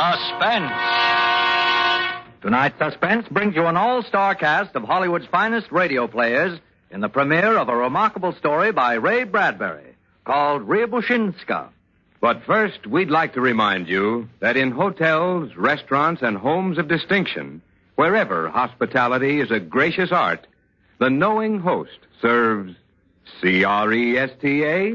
Suspense. Tonight's Suspense brings you an all-star cast of Hollywood's finest radio players in the premiere of a remarkable story by Ray Bradbury called Ryabushinska. But first, we'd like to remind you that in hotels, restaurants, and homes of distinction, wherever hospitality is a gracious art, the knowing host serves C-R-E-S-T-A,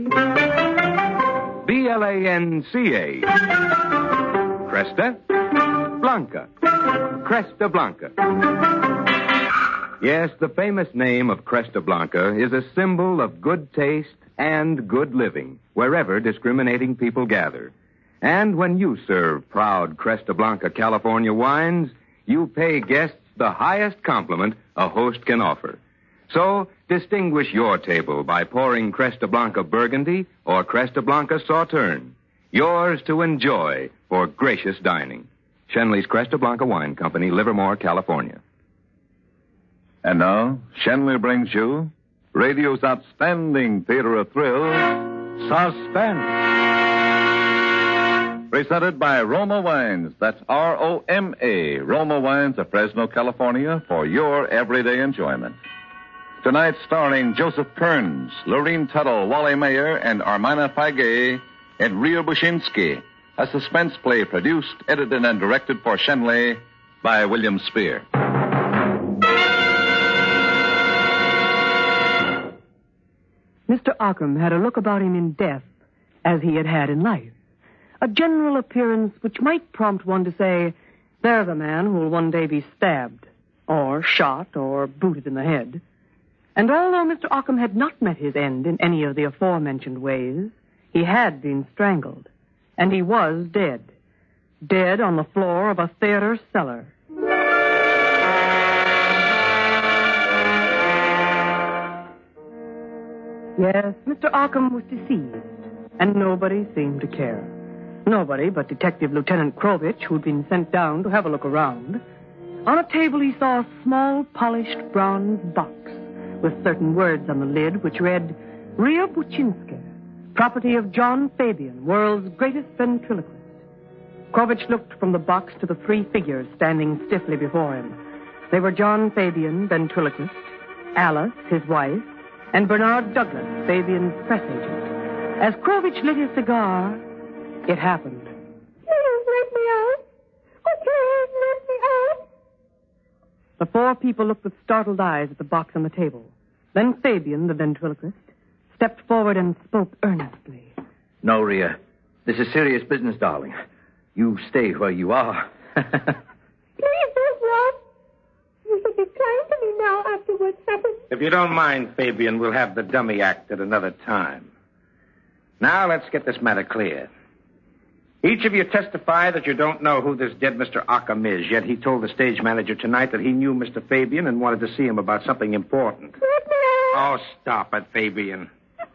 B-L-A-N-C-A, Cresta Blanca. Cresta Blanca. Yes, the famous name of Cresta Blanca is a symbol of good taste and good living, wherever discriminating people gather. And when you serve proud Cresta Blanca California wines, you pay guests the highest compliment a host can offer. So, distinguish your table by pouring Cresta Blanca Burgundy or Cresta Blanca Sauterne. Yours to enjoy for gracious dining. Shenley's Cresta Blanca Wine Company, Livermore, California. And now, Shenley brings you radio's outstanding theater of thrills, Suspense. Presented by Roma Wines. That's R-O-M-A. Roma Wines of Fresno, California, for your everyday enjoyment. Tonight, starring Joseph Kearns, Lorene Tuttle, Wally Mayer, and Armina Fagay in Ryabushinsky, a suspense play produced, edited, and directed for Shenley by William Spear. Mr. Ockham had a look about him in death as he had had in life. A general appearance which might prompt one to say, there's a man who will one day be stabbed, or shot, or booted in the head. And although Mr. Ockham had not met his end in any of the aforementioned ways, he had been strangled. And he was dead. Dead on the floor of a theater cellar. Yes, Mr. Ockham was deceased, and nobody seemed to care. Nobody but Detective Lieutenant Krovich, who'd been sent down to have a look around. On a table he saw a small, polished bronze box with certain words on the lid which read, Ryabushinska, property of John Fabian, world's greatest ventriloquist. Krovich looked from the box to the three figures standing stiffly before him. They were John Fabian, ventriloquist, Alice, his wife, and Bernard Douglas, Fabian's press agent. As Krovich lit his cigar, it happened. Please let me out. Oh, please let me out. The four people looked with startled eyes at the box on the table. Then Fabian, the ventriloquist, stepped forward and spoke earnestly. No, Rhea. This is serious business, darling. You stay where you are. Please don't run. You should be kind to me now after what's happened. If you don't mind, Fabian, we'll have the dummy act at another time. Now let's get this matter clear. Each of you testify that you don't know who this dead Mr. Ockham is, yet he told the stage manager tonight that he knew Mr. Fabian and wanted to see him about something important. Oh, stop it, Fabian.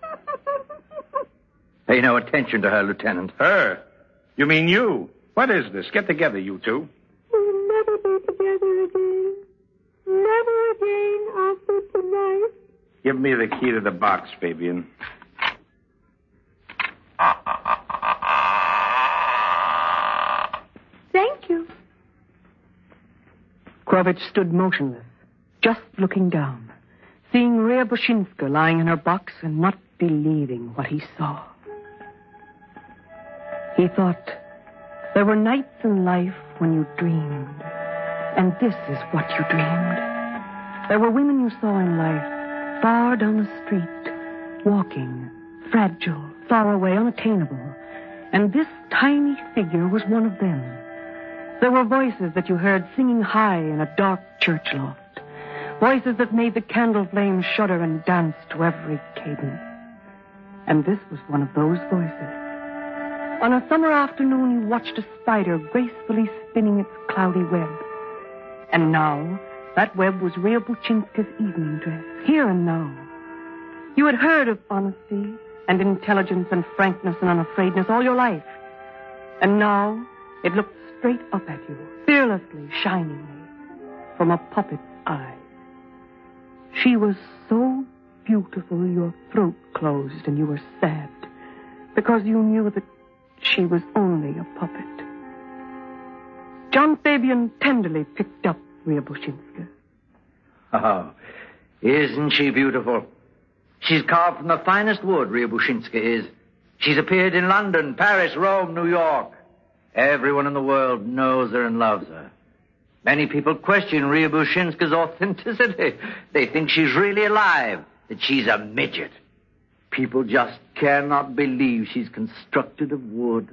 Pay no attention to her, Lieutenant. Her? You mean you? What is this? Get together, you two. We'll never be together again. Never again after tonight. Give me the key to the box, Fabian. Thank you. Krovich stood motionless, just looking down, seeing Ryabushinska lying in her box and not believing what he saw. He thought, there were nights in life when you dreamed, and this is what you dreamed. There were women you saw in life, far down the street, walking, fragile, far away, unattainable, and this tiny figure was one of them. There were voices that you heard singing high in a dark church loft, voices that made the candle flames shudder and dance to every cadence. And this was one of those voices. On a summer afternoon, you watched a spider gracefully spinning its cloudy web. And now, that web was Ryabushinska's evening dress, here and now. You had heard of honesty and intelligence and frankness and unafraidness all your life. And now, it looked straight up at you, fearlessly, shiningly, from a puppet's eyes. She was so beautiful your throat closed and you were sad, because you knew that she was only a puppet. John Fabian tenderly picked up Ryabushinska. Oh, isn't she beautiful? She's carved from the finest wood, Ryabushinska is. She's appeared in London, Paris, Rome, New York. Everyone in the world knows her and loves her. Many people question Ryabushinska's authenticity. They think she's really alive, that she's a midget. People just cannot believe she's constructed of wood.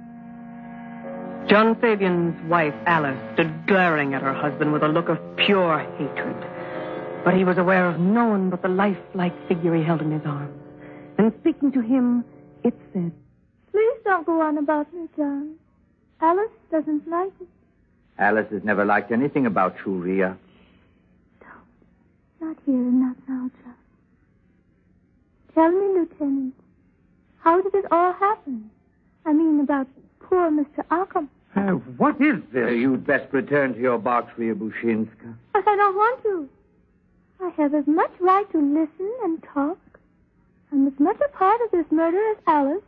John Fabian's wife, Alice, stood glaring at her husband with a look of pure hatred. But he was aware of no one but the lifelike figure he held in his arms. And speaking to him, it said, Please don't go on about me, John. Alice doesn't like it. Alice has never liked anything about you, Rhea. Not here and not now, John. Tell me, Lieutenant, how did it all happen? I mean, about poor Mr. Ockham. What is this? You'd best return to your box, Ryabushinska. But I don't want to. I have as much right to listen and talk. I'm as much a part of this murder as Alice.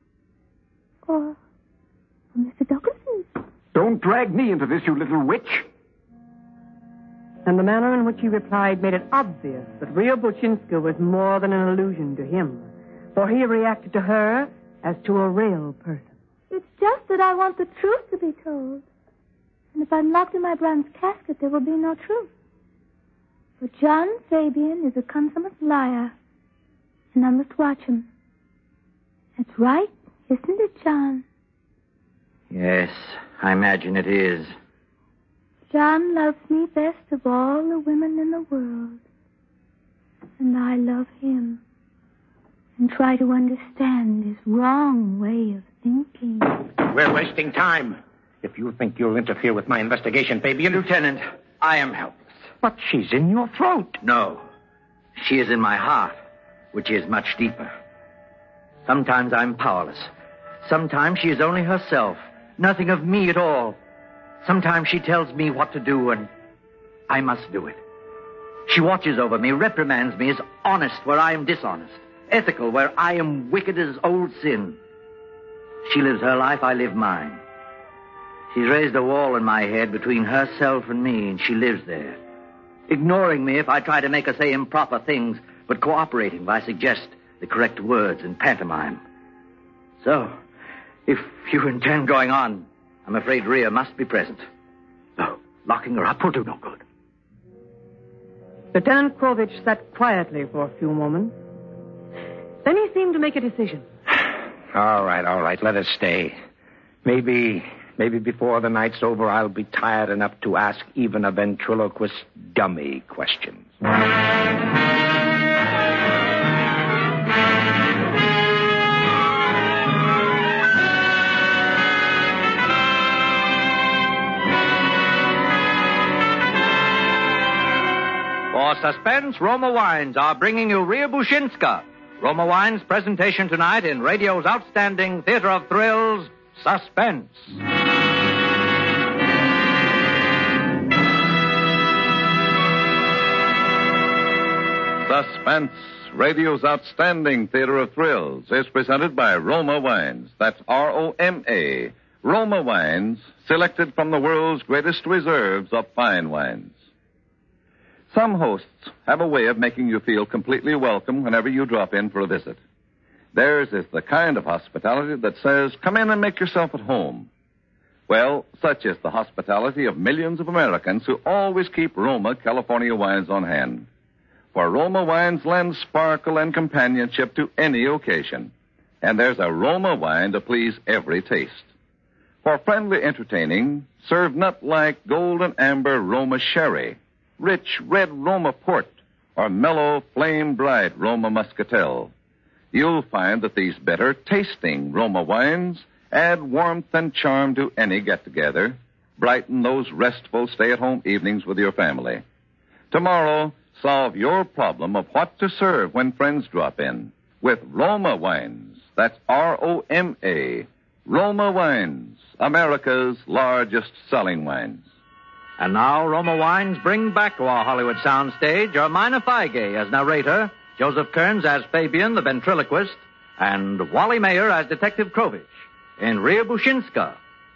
Or Mr. Dawkinson. Don't drag me into this, you little witch. And the manner in which he replied made it obvious that Ryabushinska was more than an illusion to him, for he reacted to her as to a real person. It's just that I want the truth to be told. And if I'm locked in my bronze casket, there will be no truth. For John Fabian is a consummate liar, and I must watch him. That's right, isn't it, John? Yes, I imagine it is. John loves me best of all the women in the world. And I love him. And try to understand his wrong way of thinking. We're wasting time. If you think you'll interfere with my investigation, Fabian... Lieutenant, I am helpless. But she's in your throat. No. She is in my heart, which is much deeper. Sometimes I'm powerless. Sometimes she is only herself. Nothing of me at all. Sometimes she tells me what to do, and I must do it. She watches over me, reprimands me, is honest where I am dishonest, ethical where I am wicked as old sin. She lives her life, I live mine. She's raised a wall in my head between herself and me, and she lives there, ignoring me if I try to make her say improper things, but cooperating if I suggest the correct words in pantomime. So, if you intend going on, I'm afraid Rhea must be present. No, locking her up will do no good. Lieutenant Krovich sat quietly for a few moments. Then he seemed to make a decision. All right. Let us stay. Maybe before the night's over, I'll be tired enough to ask even a ventriloquist dummy questions. For Suspense, Roma Wines are bringing you Ryabushinska. Roma Wines' presentation tonight in radio's outstanding theater of thrills, Suspense. Suspense, radio's outstanding theater of thrills, is presented by Roma Wines. That's R-O-M-A. Roma Wines, selected from the world's greatest reserves of fine wines. Some hosts have a way of making you feel completely welcome whenever you drop in for a visit. Theirs is the kind of hospitality that says, come in and make yourself at home. Well, such is the hospitality of millions of Americans who always keep Roma California wines on hand. For Roma wines lend sparkle and companionship to any occasion. And there's a Roma wine to please every taste. For friendly entertaining, serve nut-like golden amber Roma sherry, rich red Roma port, or mellow flame-bright Roma muscatel. You'll find that these better-tasting Roma wines add warmth and charm to any get-together, brighten those restful stay-at-home evenings with your family. Tomorrow, solve your problem of what to serve when friends drop in with Roma wines. That's R-O-M-A. Roma Wines, America's largest selling wines. And now, Roma Wines bring back to our Hollywood soundstage Ermina Feige as narrator, Joseph Kearns as Fabian the ventriloquist, and Wally Mayer as Detective Krovich in Ryabushinska,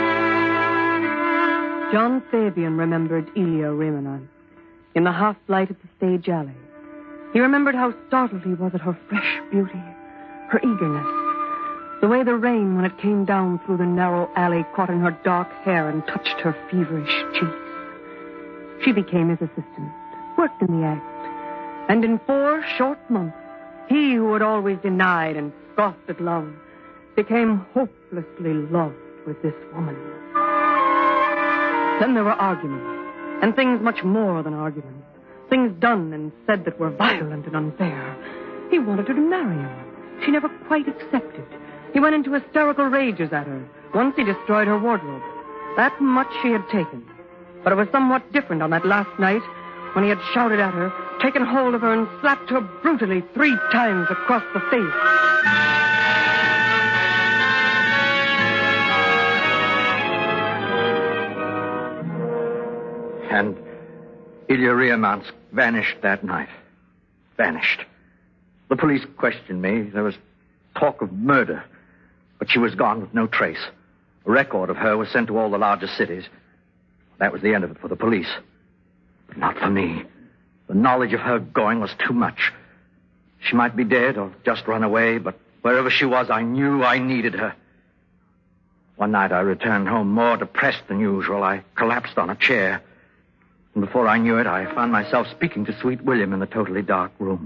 John Fabian remembered Ilya Remenant in the half-light of the stage alley. He remembered how startled he was at her fresh beauty, her eagerness, the way the rain, when it came down through the narrow alley, caught in her dark hair and touched her feverish cheeks. She became his assistant, worked in the act, and in 4 short months, he who had always denied and scoffed at love became hopelessly loved with this woman. Then there were arguments, and things much more than arguments. Things done and said that were violent and unfair. He wanted her to marry him. She never quite accepted. He went into hysterical rages at her. Once he destroyed her wardrobe. That much she had taken. But it was somewhat different on that last night when he had shouted at her, taken hold of her, and slapped her brutally 3 times across the face. And Ilya Remenant vanished that night. Vanished. The police questioned me. There was talk of murder. But she was gone with no trace. A record of her was sent to all the larger cities. That was the end of it for the police. But not for me. The knowledge of her going was too much. She might be dead or just run away, but wherever she was, I knew I needed her. One night I returned home more depressed than usual. I collapsed on a chair. And before I knew it, I found myself speaking to Sweet William in the totally dark room.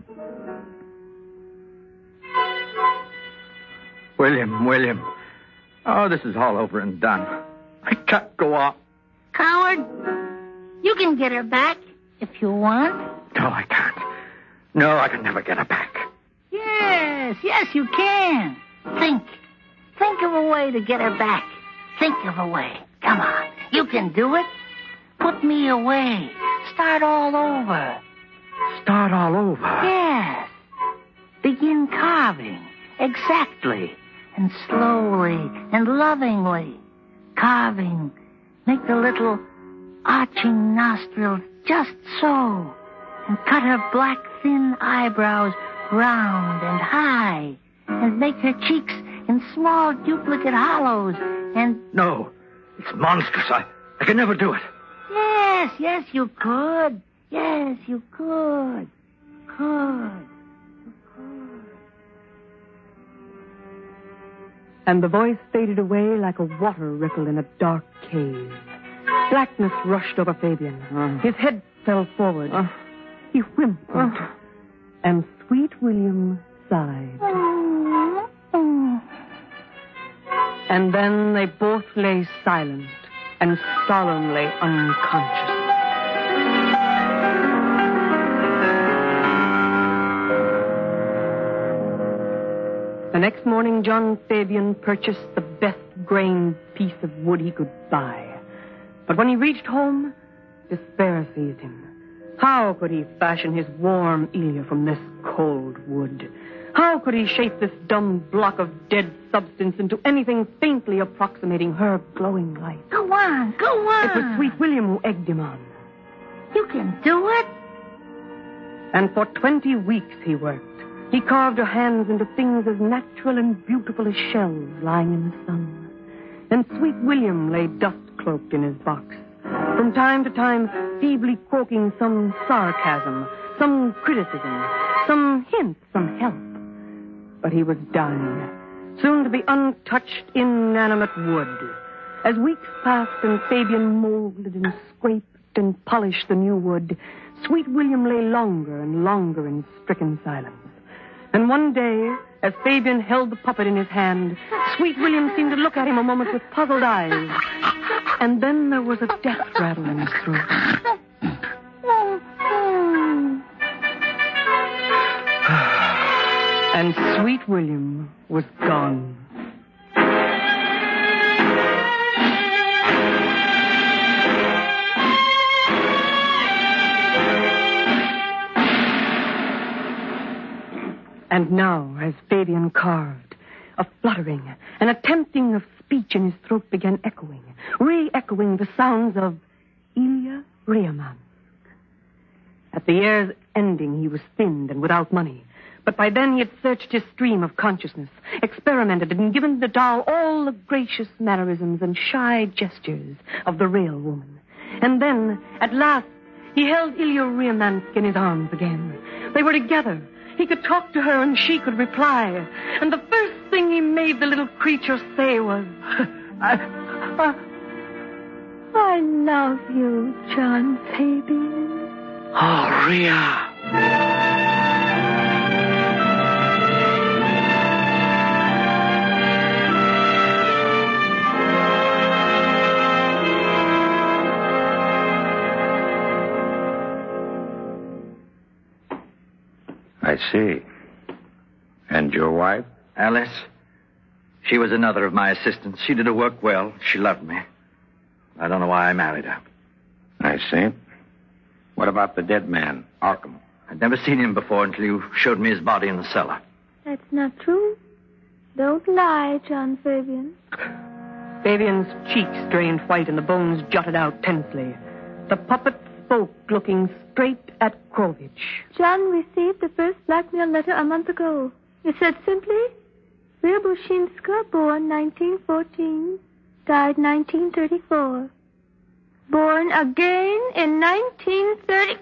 William. Oh, this is all over and done. I can't go on. Coward, you can get her back if you want. No, I can't. No, I can never get her back. Yes, you can. Think of a way to get her back. Think of a way. Come on, you can do it. Put me away. Start all over. Start all over? Yes. Begin carving. Exactly. And slowly and lovingly. Carving. Make the little arching nostrils just so. And cut her black, thin eyebrows round and high. And make her cheeks in small duplicate hollows. And... No. It's monstrous. I can never do it. Yes, you could. Yes, you could. And the voice faded away like a water ripple in a dark cave. Blackness rushed over Fabian. His head fell forward. He whimpered. And Sweet William sighed. And then they both lay silent and solemnly unconscious. The next morning, John Fabian purchased the best grained piece of wood he could buy. But when he reached home, despair seized him. How could he fashion his warm Ilya from this cold wood? How could he shape this dumb block of dead substance into anything faintly approximating her glowing light? Go on. It was Sweet William who egged him on. You can do it. And for 20 weeks he worked. He carved her hands into things as natural and beautiful as shells lying in the sun. And Sweet William lay dust-cloaked in his box, from time to time feebly croaking some sarcasm, some criticism, some hint, some help. But he was dying, soon to be untouched, inanimate wood. As weeks passed and Fabian molded and scraped and polished the new wood, Sweet William lay longer and longer in stricken silence. And one day, as Fabian held the puppet in his hand, Sweet William seemed to look at him a moment with puzzled eyes. And then there was a death rattle in his throat. And Sweet William was gone. And now, as Fabian carved, a fluttering, an attempting of speech in his throat began echoing, re-echoing the sounds of Ilya Remenant. At the year's ending, he was thinned and without money. But by then he had searched his stream of consciousness, experimented, and given the doll all the gracious mannerisms and shy gestures of the real woman. And then, at last, he held Ilya Ryamansk in his arms again. They were together. He could talk to her and she could reply. And the first thing he made the little creature say was, I love you, John Fabian. Oh, Rhea. I see. And your wife? Alice. She was another of my assistants. She did her work well. She loved me. I don't know why I married her. I see. What about the dead man, Arkham? I'd never seen him before until you showed me his body in the cellar. That's not true. Don't lie, John Fabian. Fabian's cheeks drained white and the bones jutted out tensely. The puppet spoke, looking straight at Krovich. John received the first blackmail letter a month ago. It said simply, Rhea Bushinska, born 1914, died 1934. Born again in 1930...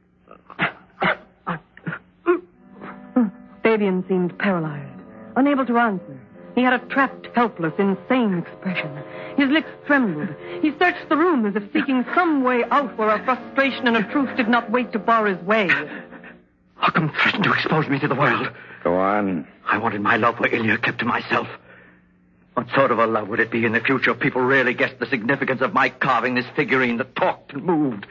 Fabian seemed paralyzed, unable to answer. He had a trapped, helpless, insane expression. His lips trembled. He searched the room as if seeking some way out where a frustration and a truth did not wait to bar his way. Arkham threatened to expose me to the world. Go on. I wanted my love for Ilya kept to myself. What sort of a love would it be in the future if people really guessed the significance of my carving this figurine that talked and moved?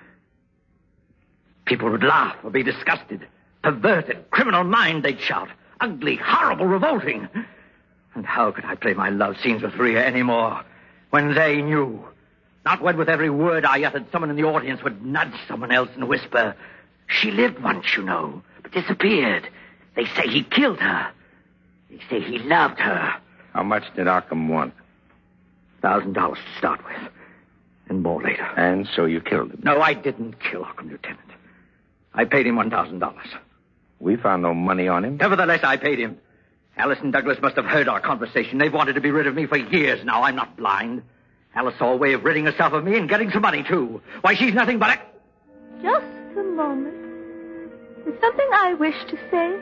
People would laugh or be disgusted. Perverted, criminal mind, they'd shout. Ugly, horrible, revolting. And how could I play my love scenes with Rhea anymore when they knew? Not when with every word I uttered, someone in the audience would nudge someone else and whisper, she lived once, you know, but disappeared. They say he killed her. They say he loved her. How much did Arkham want? $1,000 to start with. And more later. And so you killed him? No, I didn't kill Arkham, Lieutenant. I paid him $1,000. We found no money on him. Nevertheless, I paid him. Alice and Douglas must have heard our conversation. They've wanted to be rid of me for years now. I'm not blind. Alice saw a way of ridding herself of me and getting some money, too. Why, she's nothing but a... Just a moment. There's something I wish to say.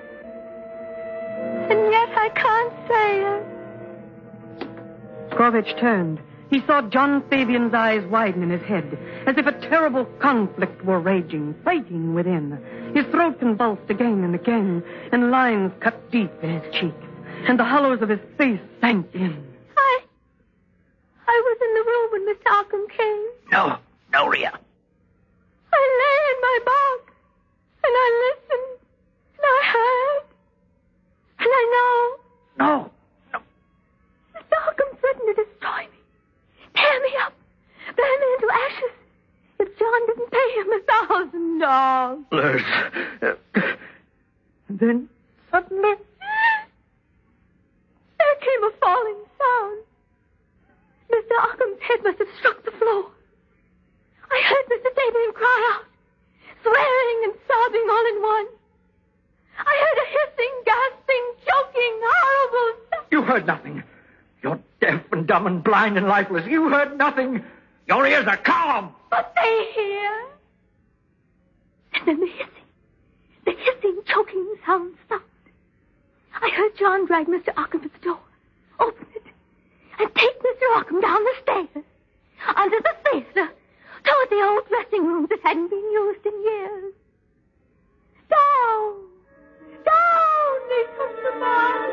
And yet I can't say it. Krovich turned. He saw John Fabian's eyes widen in his head, as if a terrible conflict were raging, fighting within. His throat convulsed again and again, and lines cut deep in his cheeks, and the hollows of his face sank in. I was in the room when Mr. Arkham came. No, Rhea. I lay in my box, and I listened, and I heard, and I know. No. Mr. Arkham threatened to destroy me, tear me up, burn me into ashes, if John didn't pay him $1,000. Liz. Then, suddenly, there came a falling sound. Mr. Arkham's head must have struck the floor. I heard Mr. Fabian cry out, swearing and sobbing all in one. I heard a hissing, gasping, choking, horrible sound. You heard nothing. You're deaf and dumb and blind and lifeless. You heard nothing. Your ears are calm. But they hear. And then the hissing, choking sound stopped. I heard John drag Mr. Arkham to the door, open it, and take Mr. Arkham down the stairs, under the theater, toward the old dressing room that hadn't been used in years. Down they took the body.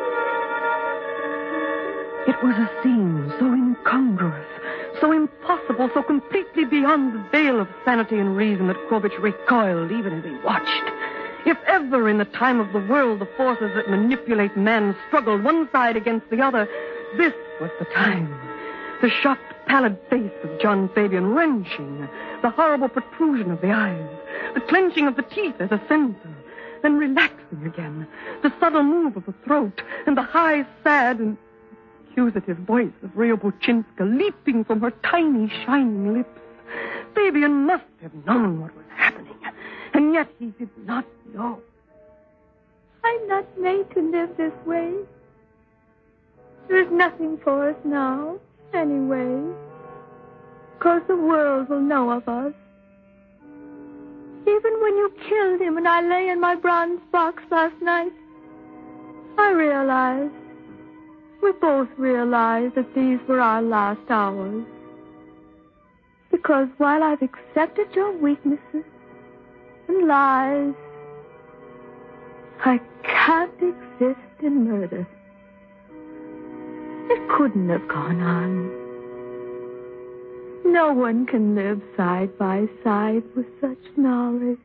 it was a scene so incongruous, so impossible, so completely beyond the veil of sanity and reason that Krovich recoiled even as he watched. If ever in the time of the world the forces that manipulate man struggled one side against the other, this was the time. The shocked, pallid face of John Fabian wrenching, the horrible protrusion of the eyes, the clenching of the teeth as a censor, then relaxing again, the subtle move of the throat, and the high, sad, and accusative voice of Rhea Bushinska leaping from her tiny, shining lips. Fabian must have known what was happening, and yet he did not know. I'm not made to live this way. There's nothing for us now, anyway. 'Cause the world will know of us. Even when you killed him and I lay in my bronze box last night, I realized, we both realized that these were our last hours. Because while I've accepted your weaknesses and lies, I can't exist in murder. It couldn't have gone on. No one can live side by side with such knowledge.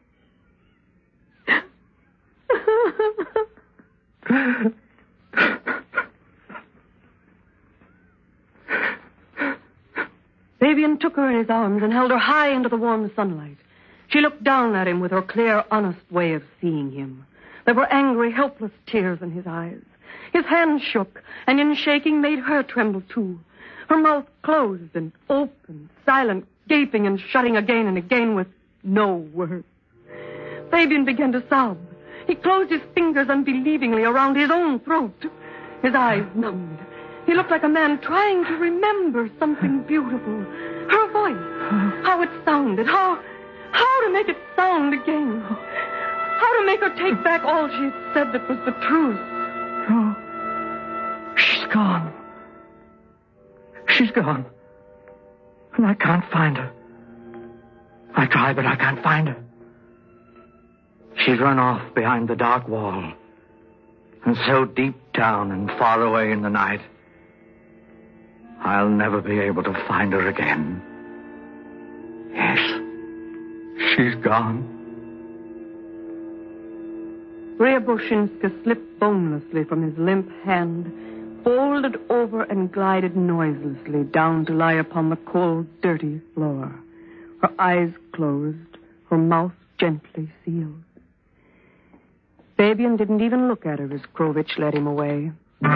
Fabian took her in his arms and held her high into the warm sunlight. She looked down at him with her clear, honest way of seeing him. There were angry, helpless tears in his eyes. His hand shook, and in shaking made her tremble too. Her mouth closed and open, silent, gaping and shutting again and again with no word. Fabian began to sob. He closed his fingers unbelievingly around his own throat. His eyes numbed. He looked like a man trying to remember something beautiful. Her voice, how it sounded, how to make it sound again. How to make her take back all she had said that was the truth. Oh, she's gone. She's gone. And I can't find her. I try, but I can't find her. She's run off behind the dark wall. And so deep down and far away in the night, I'll never be able to find her again. Yes, she's gone. Ryabushinska slipped bonelessly from his limp hand, folded over and glided noiselessly down to lie upon the cold, dirty floor. Her eyes closed, her mouth gently sealed. Fabian didn't even look at her as Krovich led him away.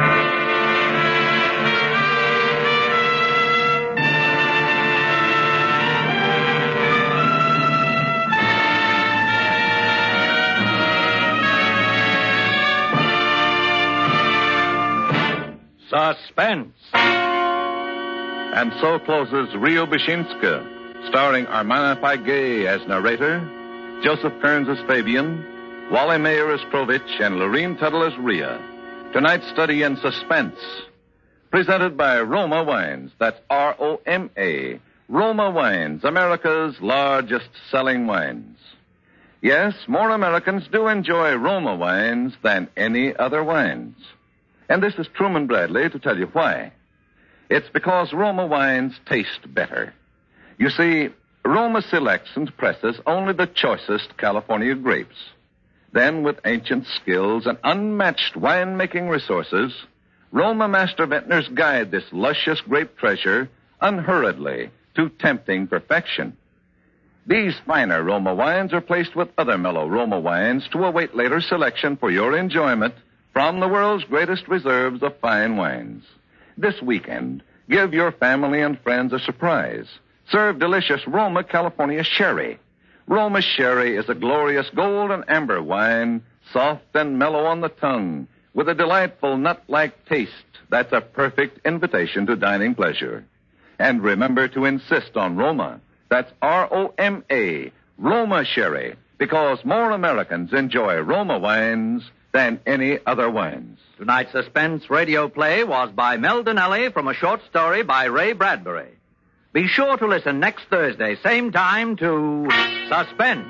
Suspense. And so closes Ryabushinska, starring Armana Paige as narrator, Joseph Kearns as Fabian, Wally Mayer as Krovich, and Lorene Tuttle as Rhea. Tonight's study in suspense, presented by Roma Wines. That's R-O-M-A. Roma Wines, America's largest selling wines. Yes, more Americans do enjoy Roma wines than any other wines. And this is Truman Bradley to tell you why. It's because Roma wines taste better. You see, Roma selects and presses only the choicest California grapes. Then, with ancient skills and unmatched wine-making resources, Roma master vintners guide this luscious grape treasure unhurriedly to tempting perfection. These finer Roma wines are placed with other mellow Roma wines to await later selection for your enjoyment from the world's greatest reserves of fine wines. This weekend, give your family and friends a surprise. Serve delicious Roma California Sherry. Roma Sherry is a glorious gold and amber wine, soft and mellow on the tongue, with a delightful nut-like taste that's a perfect invitation to dining pleasure. And remember to insist on Roma. That's R-O-M-A, Roma Sherry, because more Americans enjoy Roma wines than any other wines. Tonight's suspense radio play was by Mel Donnelly from a short story by Ray Bradbury. Be sure to listen next Thursday, same time, to Suspense.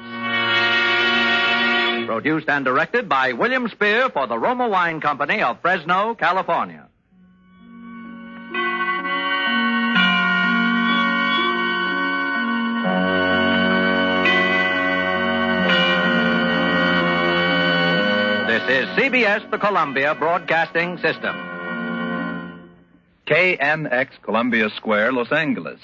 Produced and directed by William Spear for the Roma Wine Company of Fresno, California. This is CBS, the Columbia Broadcasting System. KNX Columbia Square, Los Angeles.